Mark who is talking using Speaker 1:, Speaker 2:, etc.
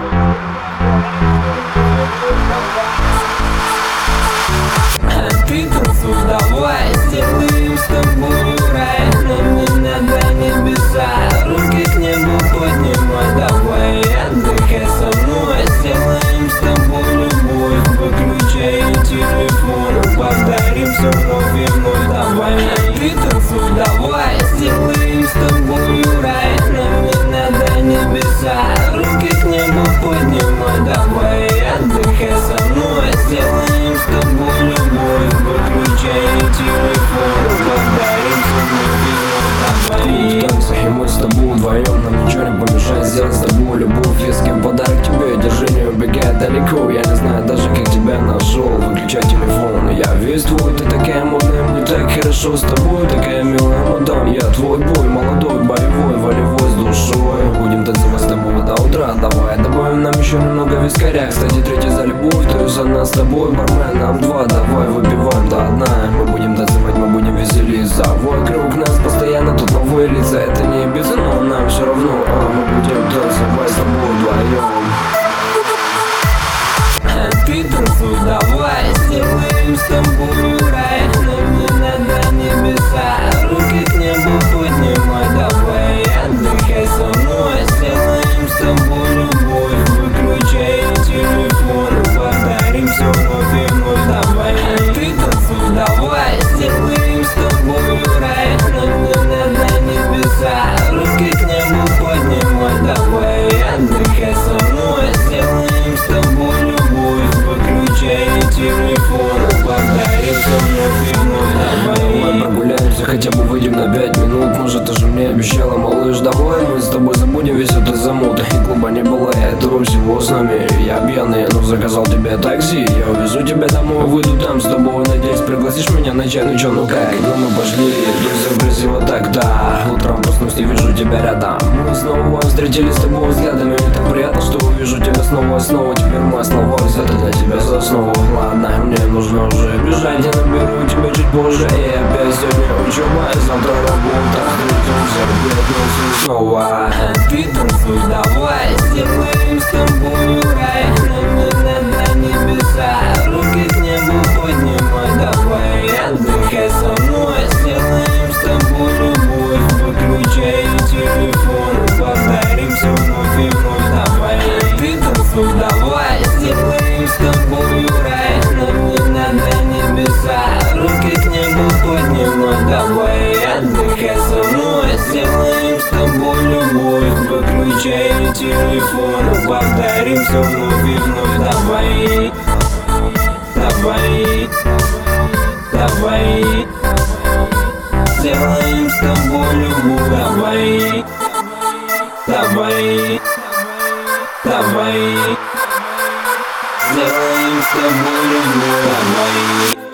Speaker 1: Ты танцуй, давай, сделаем с тобой рай. Нам не надо небеса, руки к небу поднимай. Давай, отдыхай со мной, сделаем с тобой любовь. Выключай телефон, повторим все вновь и вновь. Давай, ты танцуй, давай, сделаем с тобой рай. Нам не надо небеса, руки к небу поднимай. Давай, отдыхай со мной, сделаем с тобой любовь. Выключай телефон, повторим все вновь и вновь. Давай.
Speaker 2: В танцах и мы с тобой вдвоем, нам ничего не помешает сделать с тобой любовь. Если подарок тебе, держи, не убегай далеко. Я не знаю даже, как тебя нашел. Выключай телефон, я весь твой. Ты такая модная, мне так хорошо с тобой. Такая милая мадам, я твой бой. Молодой, боевой, волевой, с душой. Будем танцевать с тобой до утра. Давай добавим нам еще немного вискаря. Кстати, третий за любовь, то есть за нас с тобой. Бармен, нам два, давай выпиваем до дна. Мы будем танцевать, мы будем веселиться. Вокруг нас постоянно тут новые лица. Это не безумно, но нам все равно. Мы будем танцевать с тобой вдвоем.
Speaker 1: Ты танцуй, давай, сделаем с тобой рай. Нам не надо небеса, руки к небу поднимай. Давай, отдыхай со мной, сделаем с тобой любовь. Выключай телефон, повторим все вновь и вновь. Давай, ты танцуй, давай, сделаем с тобой рай. Нам не надо небеса, руки к небу поднимай. Давай, отдыхай со мной, сделаем с тобой любовь. Выключай телефон, повторим все вновь и вновь.
Speaker 2: Давай прогуляемся, хотя бы выйдем на 5 минут. Может, ты же мне обещала, малыш, давай мы с тобой забудем весь этот замут. И клуба не было, я это всего с нами. Я пьяный, но заказал тебе такси. Я увезу тебя домой, выйду там с тобой. Надеюсь, пригласишь меня на чай, ну чё, ну как? Ну мы пошли, друзья, красиво тогда. Утром проснусь и вижу тебя рядом. Мы снова встретились с тобой взглядами. Так приятно, что увижу тебя снова. Теперь мои слова взяты для тебя за основу. Ладно, мне нужно уже бежать. Я наберу тебя чуть позже. И опять сегодня учеба, завтра работа. Встретимся снова.
Speaker 1: Ты танцуй, давай, сделаем с тобой рай. Нам не надо небеса, руки к небу поднимай. Давай, отдыхай со мной, сделаем с тобой любовь. Выключай телефон, повторим все вновь и вновь. Давай, ты танцуй, давай, сделаем с тобой рай. Нам не надо небеса, руки к небу поднимай. Давай, отдыхай со мной, сделаем с тобой любовь. Выключай телефон, повторим все вновь и вновь. Давай, давай, давай, сделаем с тобой любовь. Давай, давай, давай, сделаем с тобой любовь. Давай.